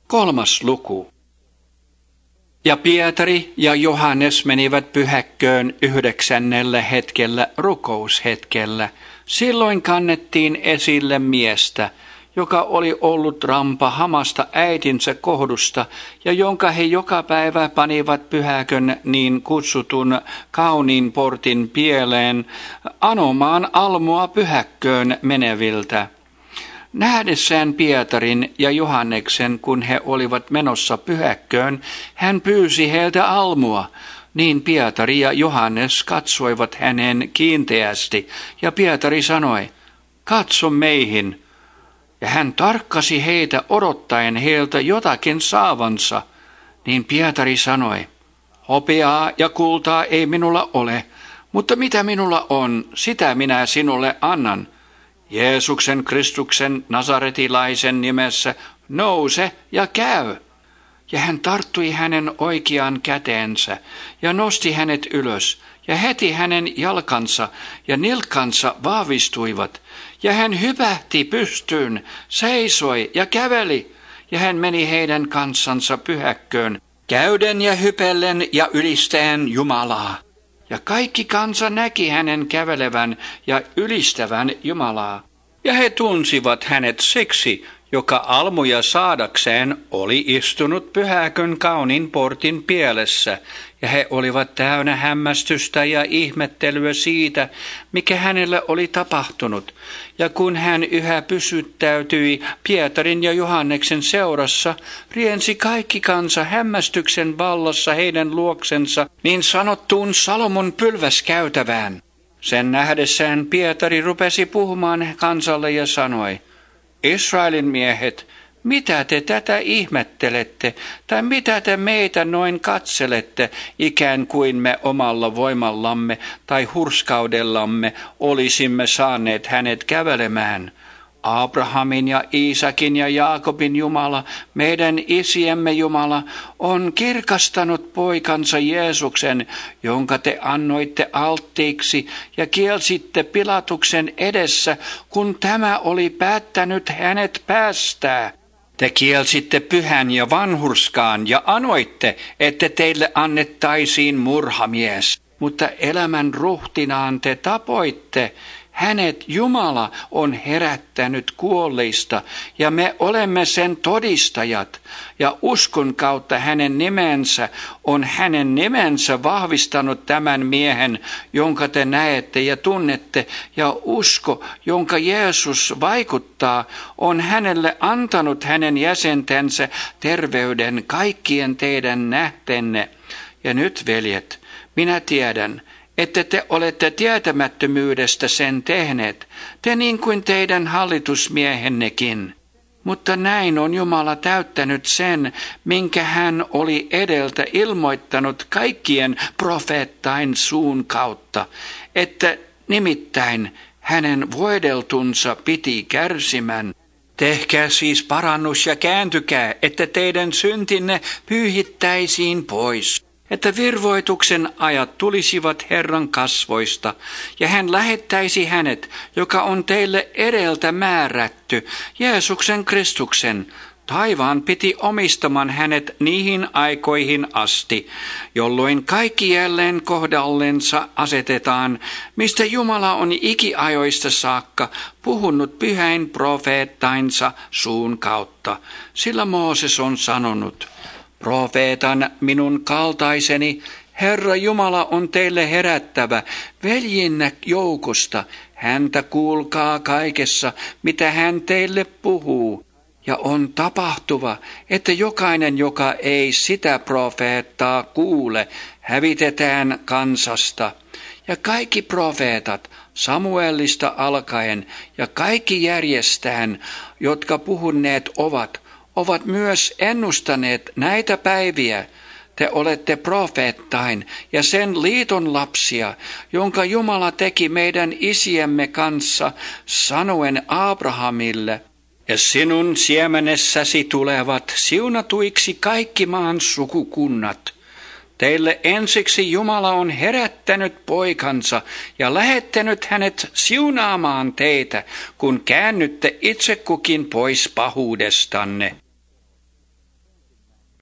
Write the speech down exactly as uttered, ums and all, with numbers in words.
Kolmas luku. Ja Pietari ja Johannes menivät pyhäkköön yhdeksännellä hetkellä rukoushetkellä. Silloin kannettiin esille miestä, joka oli ollut rampa hamasta äitinsä kohdusta ja jonka he joka päivä panivat pyhäkön niin kutsutun kauniin portin pieleen anomaan almua pyhäkköön meneviltä. Nähdessään Pietarin ja Johanneksen, kun he olivat menossa pyhäkköön, hän pyysi heiltä almua. Niin Pietari ja Johannes katsoivat hänen kiinteästi, ja Pietari sanoi, katso meihin. Ja hän tarkkasi heitä odottaen heiltä jotakin saavansa. Niin Pietari sanoi, hopeaa ja kultaa ei minulla ole, mutta mitä minulla on, sitä minä sinulle annan. Jeesuksen Kristuksen Nasaretilaisen nimessä nouse ja käy. Ja hän tarttui hänen oikeaan käteensä ja nosti hänet ylös, ja heti hänen jalkansa ja nilkkansa vahvistuivat, ja hän hypähti pystyyn, seisoi ja käveli, ja hän meni heidän kanssansa pyhäkköön, käyden ja hypellen ja ylistäen Jumalaa. Ja kaikki kansa näki hänen kävelevän ja ylistävän Jumalaa. Ja he tunsivat hänet siksi, joka almuja saadakseen oli istunut pyhäkön kauniin portin pielessä, ja he olivat täynnä hämmästystä ja ihmettelyä siitä, mikä hänelle oli tapahtunut. Ja kun hän yhä pysyttäytyi Pietarin ja Johanneksen seurassa, riensi kaikki kansa hämmästyksen vallassa heidän luoksensa niin sanottuun Salomon pylväskäytävään. Sen nähdessään Pietari rupesi puhumaan kansalle ja sanoi, Israelin miehet, mitä te tätä ihmettelette, tai mitä te meitä noin katselette, ikään kuin me omalla voimallamme tai hurskaudellamme olisimme saaneet hänet kävelemään? Abrahamin ja Iisakin ja Jaakobin Jumala, meidän isiemme Jumala, on kirkastanut poikansa Jeesuksen, jonka te annoitte alttiiksi ja kielsitte Pilatuksen edessä, kun tämä oli päättänyt hänet päästää. Te kielsitte pyhän ja vanhurskaan ja anoitte, että teille annettaisiin murhamies, mutta elämän ruhtinaan te tapoitte. Hänet Jumala on herättänyt kuolleista, ja me olemme sen todistajat, ja uskon kautta hänen nimensä on hänen nimensä vahvistanut tämän miehen, jonka te näette ja tunnette, ja usko, jonka Jeesus vaikuttaa, on hänelle antanut hänen jäsentensä terveyden kaikkien teidän nähtenne. Ja nyt, veljet, minä tiedän, että te olette tietämättömyydestä sen tehneet, te niin kuin teidän hallitusmiehennekin. Mutta näin on Jumala täyttänyt sen, minkä hän oli edeltä ilmoittanut kaikkien profeettain suun kautta, että nimittäin hänen voideltunsa piti kärsimän. Tehkää siis parannus ja kääntykää, että teidän syntinne pyyhittäisiin pois, että virvoituksen ajat tulisivat Herran kasvoista, ja hän lähettäisi hänet, joka on teille edeltä määrätty, Jeesuksen Kristuksen. Taivaan piti omistaman hänet niihin aikoihin asti, jolloin kaikki jälleen kohdallensa asetetaan, mistä Jumala on ikiajoista saakka puhunut pyhäin profeettainsa suun kautta, sillä Mooses on sanonut, profeetan minun kaltaiseni, Herra Jumala on teille herättävä, veljinnä joukosta, häntä kuulkaa kaikessa, mitä hän teille puhuu. Ja on tapahtuva, että jokainen, joka ei sitä profeettaa kuule, hävitetään kansasta. Ja kaikki profeetat, Samuelista alkaen, ja kaikki järjestään, jotka puhuneet ovat, ovat myös ennustaneet näitä päiviä. Te olette profeettain ja sen liiton lapsia, jonka Jumala teki meidän isiemme kanssa, sanoen Abrahamille, ja sinun siemenessäsi tulevat siunatuiksi kaikki maan sukukunnat. Teille ensiksi Jumala on herättänyt poikansa ja lähettänyt hänet siunaamaan teitä, kun käännytte itse kukin pois pahuudestanne.